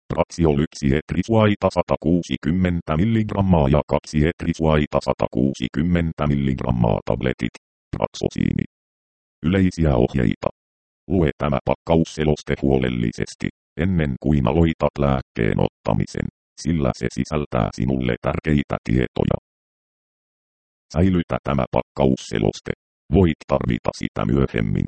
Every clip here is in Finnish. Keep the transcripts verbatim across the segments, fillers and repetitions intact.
Pratsiol yksi etrisuaita sata kuusikymmentä milligrammaa ja kaksi etrisuaita sata kuusikymmentä milligrammaa tabletit. Praksosiini. Yleisiä ohjeita. Lue tämä pakkausseloste huolellisesti, ennen kuin aloitat lääkkeen ottamisen, sillä se sisältää sinulle tärkeitä tietoja. Säilytä tämä pakkausseloste. Voit tarvita sitä myöhemmin.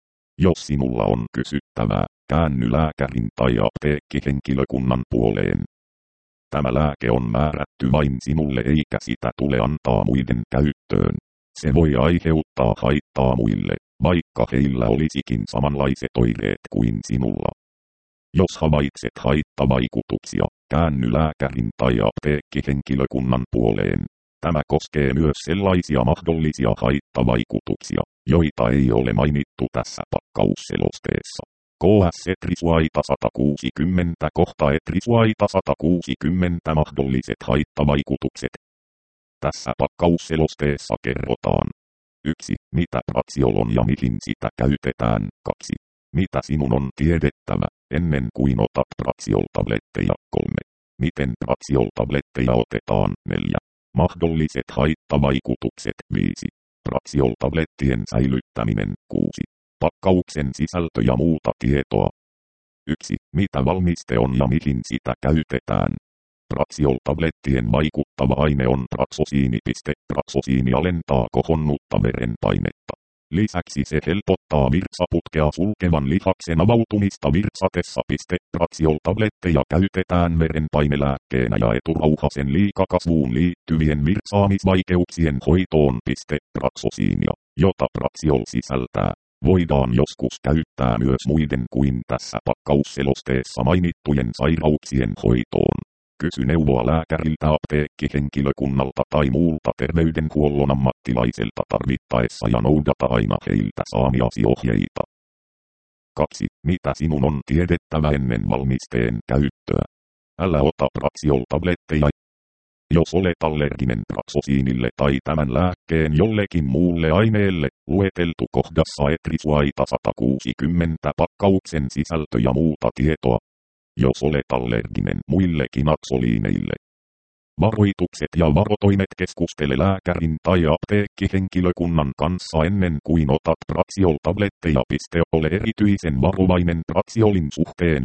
Jos sinulla on kysyttävää, käänny lääkärin tai apteekkihenkilökunnan puoleen. Tämä lääke on määrätty vain sinulle eikä sitä tule antaa muiden käyttöön. Se voi aiheuttaa haittaa muille, vaikka heillä olisikin samanlaiset oireet kuin sinulla. Jos havaitset haittavaikutuksia, käänny lääkärin tai apteekkihenkilökunnan puoleen. Tämä koskee myös sellaisia mahdollisia haittavaikutuksia, joita ei ole mainittu tässä pakkausselosteessa. K S etrisuaita sata kuusikymmentä kohta etrisuaita sata kuusikymmentä mahdolliset haittavaikutukset. Tässä pakkausselosteessa kerrotaan. yksi. Mitä pratsiol on ja mihin sitä käytetään. kaksi. Mitä sinun on tiedettävä, ennen kuin otat pratsiol-tabletteja. kolme. Miten pratsiol-tabletteja otetaan. neljä. Mahdolliset haittavaikutukset. viisi. Pratsiol-tablettien säilyttäminen. kuusi. Pakkauksen sisältö ja muuta tietoa. yksi. Mitä valmiste on ja mihin sitä käytetään. Pratsiol-tablettien vaikuttava aine on praksosiini. Praksosiini alentaa kohonnutta verenpainetta. Lisäksi se helpottaa virtsaputkea sulkevan lihaksen avautumista virtsatessa. Pratsiol-tabletteja käytetään verenpainelääkkeenä ja eturauhasen liikakasvuun liittyvien virtsaamisvaikeuksien hoitoon. Praksosiinia, jota pratsiol sisältää, voidaan joskus käyttää myös muiden kuin tässä pakkausselosteessa mainittujen sairauksien hoitoon. Kysy neuvoa lääkäriltä, apteekkihenkilökunnalta tai muulta terveydenhuollon ammattilaiselta tarvittaessa ja noudata aina heiltä saamiasi ohjeita. kaksi. Mitä sinun on tiedettävä ennen valmisteen käyttöä? Älä ota praksiol-tabletteja. Jos olet allerginen praksosiinille tai tämän lääkkeen jollekin muulle aineelle, lueteltu kohdassa etrisuaita sata kuusikymmentä pakkauksen sisältö ja muuta tietoa. Jos olet allerginen muillekin naksoliineille. Varoitukset ja varotoimet. Keskustele lääkärin tai apteekkihenkilökunnan kanssa ennen kuin otat praksiol-tabletteja. Ole erityisen varovainen praksiolin suhteen.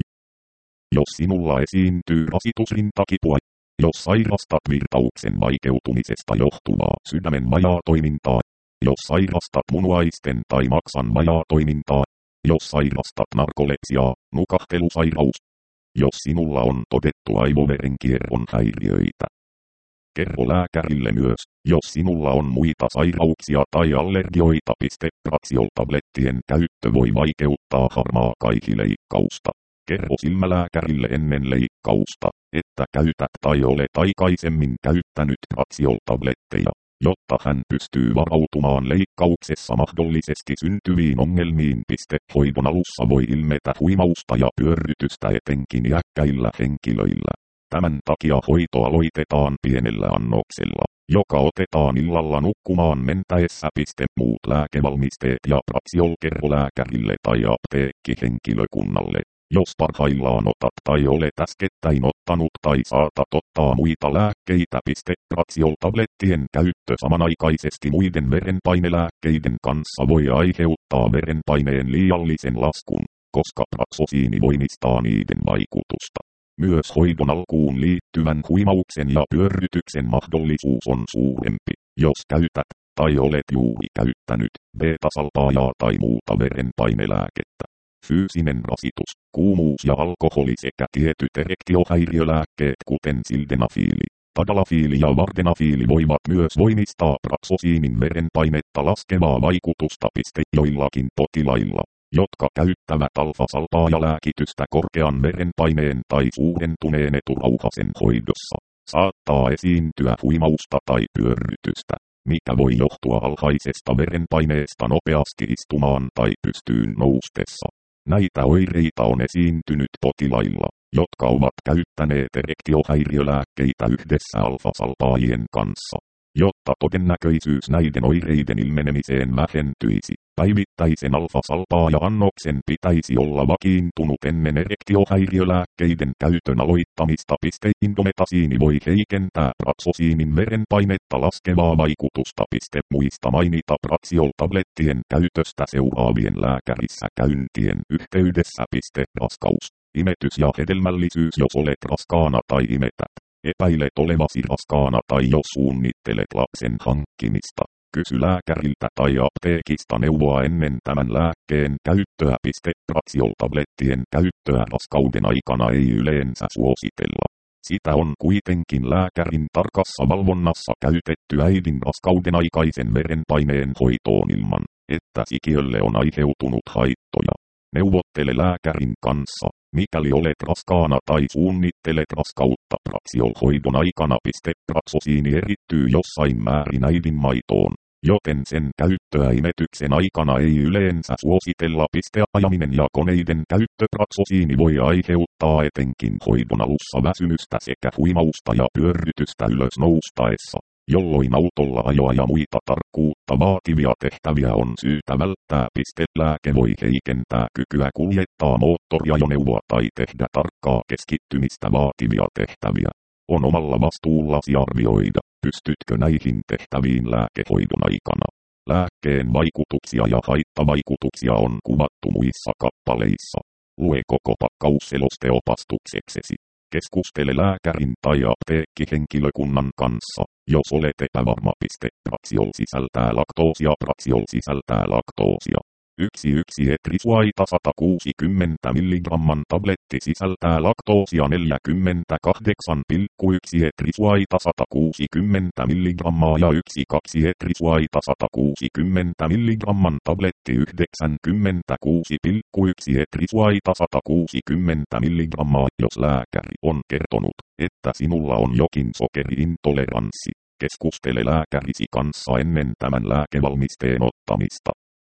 Jos sinulla esiintyy rasitusrintakipua, jos sairastat virtauksen vaikeutumisesta johtuvaa sydämen vajaatoimintaa, jos sairastat munuaisten tai maksan vajaatoimintaa, jos sairastat narkolepsiaa, nukahtelusairaus, jos sinulla on todettu aivoverenkierron häiriöitä. Kerro lääkärille myös, jos sinulla on muita sairauksia tai allergioita. Praksiol-tablettien käyttö voi vaikeuttaa harmaakaihileikkausta. Kerro silmälääkärille ennen leikkausta, että käytät tai olet aikaisemmin käyttänyt praksiol-tabletteja, jotta hän pystyy varautumaan leikkauksessa mahdollisesti syntyviin ongelmiin. Hoidon alussa voi ilmetä huimausta ja pyörrytystä etenkin iäkkäillä henkilöillä. Tämän takia hoito aloitetaan pienellä annoksella, joka otetaan illalla nukkumaan mentäessä. Muut lääkevalmisteet ja praksiol kerro lääkärille tai apteekkihenkilökunnalle. Jos parhaillaan otat tai olet äskettäin ottanut tai saatat ottaa muita lääkkeitä. Praksiol-tablettien käyttö samanaikaisesti muiden verenpainelääkkeiden kanssa voi aiheuttaa verenpaineen liiallisen laskun, koska praksosiini voimistaa niiden vaikutusta. Myös hoidon alkuun liittyvän huimauksen ja pyörrytyksen mahdollisuus on suurempi, jos käytät tai olet juuri käyttänyt beta-salpaajaa tai muuta verenpainelääkettä. Fyysinen rasitus, kuumuus ja alkoholi sekä tietyt erektiohäiriölääkkeet kuten sildenafiili, tadalafiili ja vardenafiili voivat myös voimistaa praksosiinin verenpainetta laskevaa vaikutusta. Joillakin potilailla, jotka käyttävät alfa-salpaajalääkitystä korkean verenpaineen tai suurentuneen eturauhasen hoidossa, saattaa esiintyä huimausta tai pyörrytystä, mikä voi johtua alhaisesta verenpaineesta nopeasti istumaan tai pystyyn noustessa. Näitä oireita on esiintynyt potilailla, jotka ovat käyttäneet erektiohäiriölääkkeitä yhdessä alfa-salpaajien kanssa. Jotta todennäköisyys näiden oireiden ilmenemiseen vähentyisi, päivittäisen alfa-salpaaja-annoksen pitäisi olla vakiintunut ennen erektiohäiriölääkkeiden käytön aloittamista. Indometasiini voi heikentää praksosiinin verenpainetta laskevaa vaikutusta. Muista mainita praksiol-tablettien käytöstä seuraavien lääkärissä käyntien yhteydessä. Raskaus, imetys ja hedelmällisyys. Jos olet raskaana tai imetät, epäilet olevasi raskaana tai jos suunnittelet lapsen hankkimista, kysy lääkäriltä tai apteekista neuvoa ennen tämän lääkkeen käyttöä. Praksiol-tablettien käyttöä raskauden aikana ei yleensä suositella. Sitä on kuitenkin lääkärin tarkassa valvonnassa käytetty äidin raskauden aikaisen verenpaineen hoitoon ilman, että sikiölle on aiheutunut haittoja. Neuvottele lääkärin kanssa, mikäli olet raskaana tai suunnittelet raskautta praksiol-hoidon aikana. Praksosiini erittyy jossain määrin äidin maitoon, joten sen käyttöä imetyksen aikana ei yleensä suositella. Ajaminen ja koneiden käyttö. Praksosiini voi aiheuttaa etenkin hoidon alussa väsymystä sekä huimausta ja pyörrytystä ylös noustaessa, jolloin autolla ajoa ja muita tarkkuutta vaativia tehtäviä on syytä välttää. Lääke voi heikentää kykyä kuljettaa moottoriajoneuvoa tai tehdä tarkkaa keskittymistä vaativia tehtäviä. On omalla vastuullasi arvioida, pystytkö näihin tehtäviin lääkehoidon aikana. Lääkkeen vaikutuksia ja haittavaikutuksia on kuvattu muissa kappaleissa. Lue koko pakkausseloste opastukseksesi. Keskustele lääkärin tai apteekkihenkilökunnan kanssa, jos olet epävarma. Praksiol sisältää laktoosia. Praksiol sisältää laktoosia. yksi yksi etrisuaita sata kuusikymmentä milligramman tabletti sisältää laktoosia neljäkymmentäkahdeksan pilkku yksi etrisuaita sata kuusikymmentä milligrammaa ja yksi kaksi etrisuaita sata kuusikymmentä milligramman tabletti yhdeksänkymmentäkuusi pilkku yksi etrisuaita sata kuusikymmentä milligrammaa. Jos lääkäri on kertonut, että sinulla on jokin sokeriintoleranssi, keskustele lääkärisi kanssa ennen tämän lääkevalmisteen ottamista.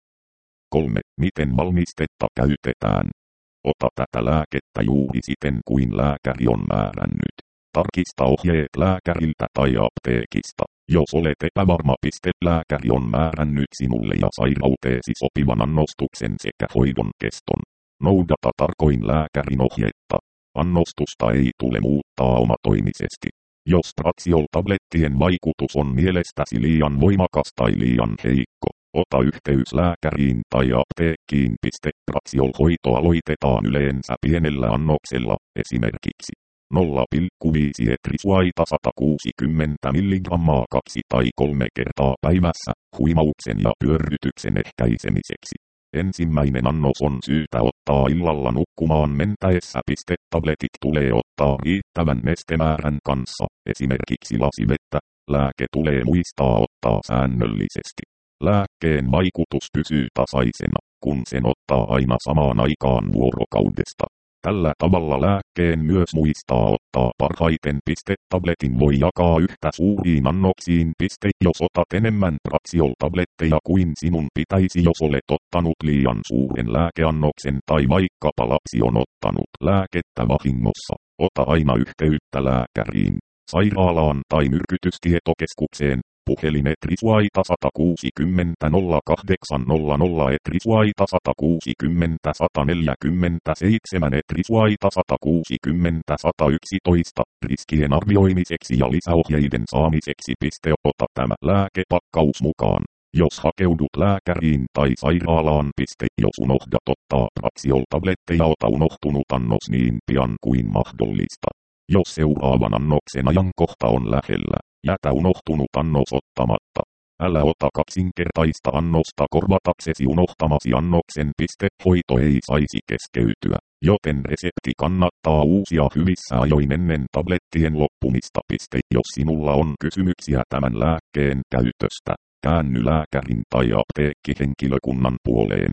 kolme. Miten valmistetta käytetään? Ota tätä lääkettä juuri siten kuin lääkäri on määrännyt. Tarkista ohjeet lääkäriltä tai apteekista. Jos olet epävarma, lääkäri on määrännyt sinulle ja sairauteesi sopivan annostuksen sekä hoidon keston. Noudata tarkoin lääkärin ohjetta. Annostusta ei tule muuttaa omatoimisesti. Jos praksiol-tablettien vaikutus on mielestäsi liian voimakas tai liian heikko, ota yhteys lääkäriin tai apteekkiin. Praksiol-hoito aloitetaan yleensä pienellä annoksella, esimerkiksi nolla pilkku viisi etrisuaita sata kuusikymmentä milligrammaa kaksi tai kolme kertaa päivässä, huimauksen ja pyörrytyksen ehkäisemiseksi. Ensimmäinen annos on syytä ottaa illalla nukkumaan mentäessä. Tabletit tulee ottaa riittävän nestemäärän kanssa, esimerkiksi lasivettä. Lääke tulee muistaa ottaa säännöllisesti. Lääkkeen vaikutus pysyy tasaisena, kun sen ottaa aina samaan aikaan vuorokaudesta. Tällä tavalla lääkkeen myös muistaa ottaa parhaiten. Tabletin voi jakaa yhtä suuriin annoksiin. Jos otat enemmän praksiol-tabletteja kuin sinun pitäisi, jos olet ottanut liian suuren lääkeannoksen tai vaikkapa lapsi on ottanut lääkettä vahingossa, ota aina yhteyttä lääkäriin, sairaalaan tai myrkytystietokeskukseen. Puhelin etrisuaita sata kuusikymmentä nolla kahdeksan nolla nolla etrisuaita sata kuusikymmentä sata neljäkymmentäseitsemän etrisuaita sata kuusikymmentä sata yksitoista. Riskien arvioimiseksi ja lisäohjeiden saamiseksi. Ota tämä lääkepakkaus mukaan, jos hakeudut lääkäriin tai sairaalaan. Jos unohdat ottaa praksiol-tabletteja, ota unohtunut annos niin pian kuin mahdollista. Jos seuraavan annoksen ajankohta on lähellä, jätä unohtunut annos ottamatta. Älä ota kaksinkertaista annosta korvataksesi unohtamasi annoksen. Hoito ei saisi keskeytyä, joten resepti kannattaa uusia hyvissä ajoin ennen tablettien loppumista. Jos sinulla on kysymyksiä tämän lääkkeen käytöstä, käänny lääkärin tai apteekkihenkilökunnan puoleen.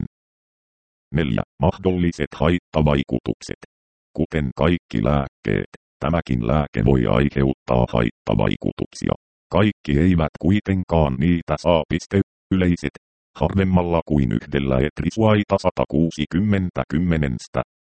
neljä. Mahdolliset haittavaikutukset. Kuten kaikki lääkkeet, tämäkin lääke voi aiheuttaa haittavaikutuksia. Kaikki eivät kuitenkaan niitä saa. Yleiset, harvemmalla kuin yhdellä etrisuaita sata kuusikymmentä kymmenestä.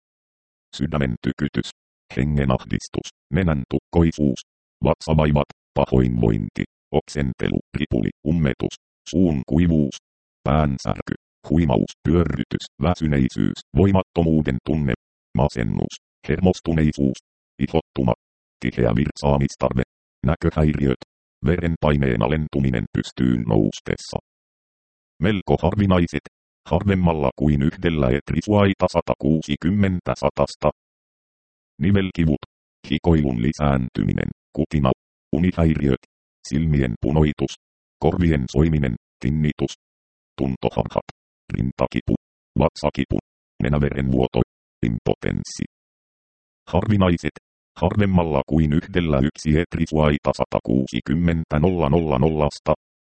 Sydämen tykytys, hengenahdistus, nenän tukkoisuus, vatsavaivat, pahoinvointi, oksentelu, ripuli, ummetus, suun kuivuus, päänsärky, huimaus, pyörrytys, väsyneisyys, voimattomuuden tunne, masennus, hermostuneisuus, ihottuma, tiheä virtsaamistarve, näköhäiriöt, verenpaineen alentuminen pystyyn noustessa. Melko harvinaiset, harvemmalla kuin yhdellä etrisuaita sata kuusikymmentä satasta. Nivelkivut, hikoilun lisääntyminen, kutina, unihäiriöt, silmien punoitus, korvien soiminen, tinnitus, tuntoharhat, rintakipu, vatsakipu, nenäverenvuoto, impotenssi. Harvinaiset, harvemmalla kuin yhdellä yksi etrisuaita sata kuusikymmentä nollasta.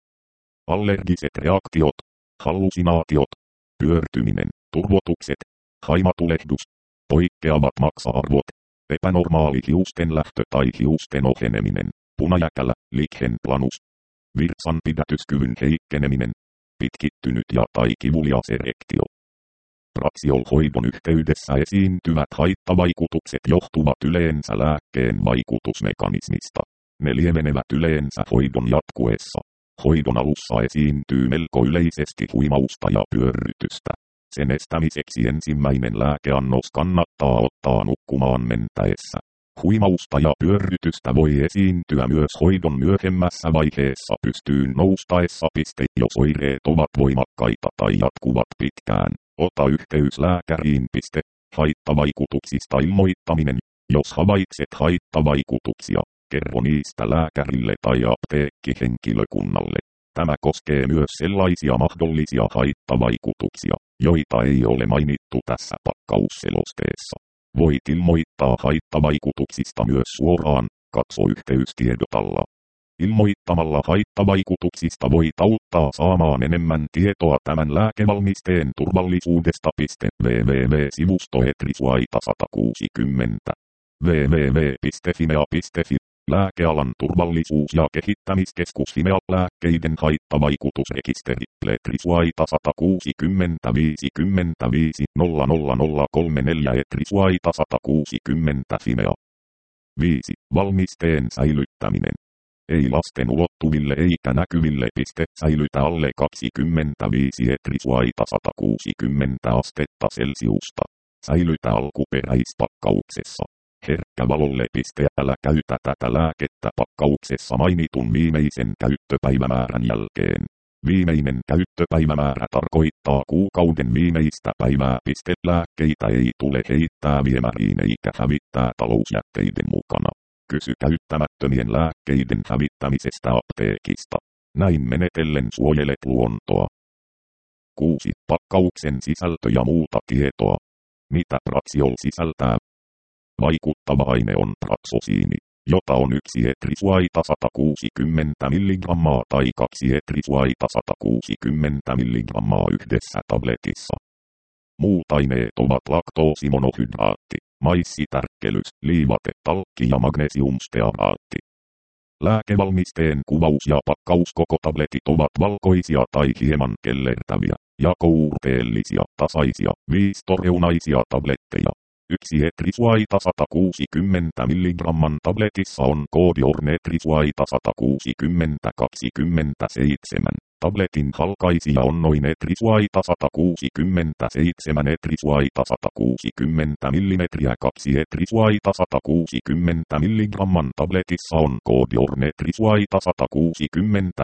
Allergiset reaktiot, hallusinaatiot, pyörtyminen, turvotukset, haimatulehdus, poikkeavat maksa-arvot, epänormaali hiusten lähtö tai hiusten oheneminen, punajäkälä, liikenplanus, virtsanpidätyskyvyn heikkeneminen, pitkittynyt ja tai kivulias erektio. Praksiolhoidon yhteydessä esiintyvät haittavaikutukset johtuvat yleensä lääkkeen vaikutusmekanismista. Ne lievenevät yleensä hoidon jatkuessa. Hoidon alussa esiintyy melko yleisesti huimausta ja pyörrytystä. Sen estämiseksi ensimmäinen lääkeannos kannattaa ottaa nukkumaan mentäessä. Huimausta ja pyörrytystä voi esiintyä myös hoidon myöhemmässä vaiheessa pystyyn noustaessa piste, jos oireet ovat voimakkaita tai jatkuvat pitkään. Ota yhteys lääkäriin piste. Haittavaikutuksista ilmoittaminen. Jos havaitset haittavaikutuksia, kerro niistä lääkärille tai apteekkihenkilökunnalle. Tämä koskee myös sellaisia mahdollisia haittavaikutuksia, joita ei ole mainittu tässä pakkausselosteessa. Voit ilmoittaa haittavaikutuksista myös suoraan, katso yhteystiedot alla. Ilmoittamalla haittavaikutuksista voit auttaa saamaan enemmän tietoa tämän lääkevalmisteen turvallisuudesta. www.sivusto etrisuaita sata kuusikymmentä. www piste fimea piste fi. Lääkealan turvallisuus- ja kehittämiskeskus Fimea. Lääkkeiden haittavaikutusrekisteri. Etrisuaita sata kuusikymmentä viisikymmentäviisi nolla nolla nolla kolmekymmentäneljä Etrisuaita sata kuusikymmentä Fimea. viisi. Valmisteen säilyttäminen. Ei lasten ulottuville eikä näkyville. Piste. Säilytä alle kaksikymmentäviisi Etrisuaita sata kuusikymmentä astetta Celsiusta. Säilytä alkuperäispakkauksessa. Herkkä valolle. Piste. Älä käytä tätä lääkettä pakkauksessa mainitun viimeisen käyttöpäivämäärän jälkeen. Viimeinen käyttöpäivämäärä tarkoittaa kuukauden viimeistä päivää. Piste. Lääkkeitä ei tule heittää viemäriin eikä hävittää talousjätteiden mukana. Kysy käyttämättömien lääkkeiden hävittämisestä apteekista. Näin menetellen suojelet luontoa. kuusi. Pakkauksen sisältö ja muuta tietoa. Mitä Praxiol sisältää? Vaikuttava aine on praksosiini, jota on yksi etrisuaita sata kuusikymmentä milligrammaa tai kaksi etrisuaita sata kuusikymmentä milligrammaa yhdessä tabletissa. Muut aineet ovat laktoosimonohydraatti, maissitärkkelys, liivate, talkki ja magnesiumstearaatti. Lääkevalmisteen kuvaus ja pakkaus. Koko tabletit ovat valkoisia tai hieman kellertäviä, jakouurteellisia, tasaisia, viistoreunaisia tabletteja. Yksi etrisuaita sata kuusikymmentä milligramman tabletissa on koodi O R N etrisuaita sata kuusikymmentä kaksikymmentäseitsemän. Tabletin halkaisija on noin etrisuaita sata kuusikymmentäseitsemän etrisuaita sata kuusikymmentä millimetriä. Kaksi etrisuaita sata kuusikymmentä milligramman tabletissa on koodi O R N etrisuaita sata kuusikymmentä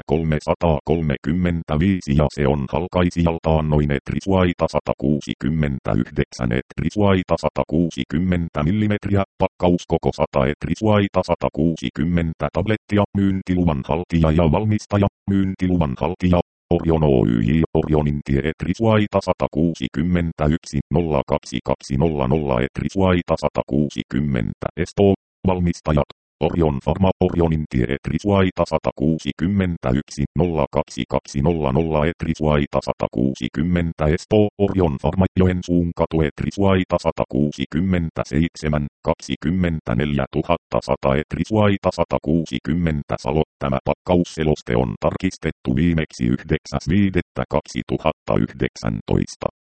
kolmesataakolmekymmentäviisi ja se on halkaisijaltaan noin etrisuaita sata kuusikymmentäyhdeksän etrisuaita sata kuusikymmentä millimetriä. Pakkaus koko sata etrisuaita sata kuusikymmentä tablettia. Myyntiluvan haltija ja valmistaja. Myyntiluvan haltija Orion Oyj. Orionin tie etrisuaita sata kuusikymmentäyksi nolla kaksi kaksi nolla nolla etrisuaita sata kuusikymmentä Espoo. Valmistajat Orion Pharma. Orionin tie etrisuaita sata kuusikymmentäyksi nolla kaksi kaksi nolla nolla etrisuaita sata kuusikymmentä Espoo. Orion Pharma. Joensuun katu etrisuaita sata kuusikymmentäseitsemän kaksikymmentäneljä tuhatta sata etrisuaita sata kuusikymmentä Salo. Tämä pakkausseloste on tarkistettu viimeksi yhdeksäs viidettä kaksituhattayhdeksäntoista.